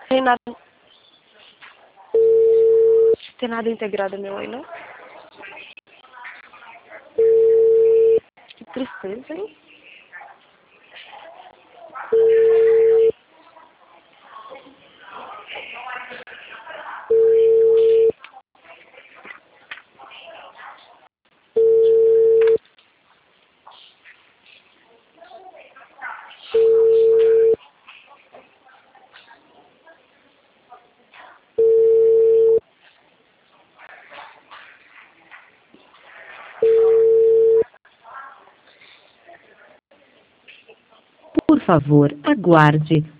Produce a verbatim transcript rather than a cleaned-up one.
Tem nada. Tem nada integrado meu aí, não? Que tristeza, hein? Por favor, aguarde.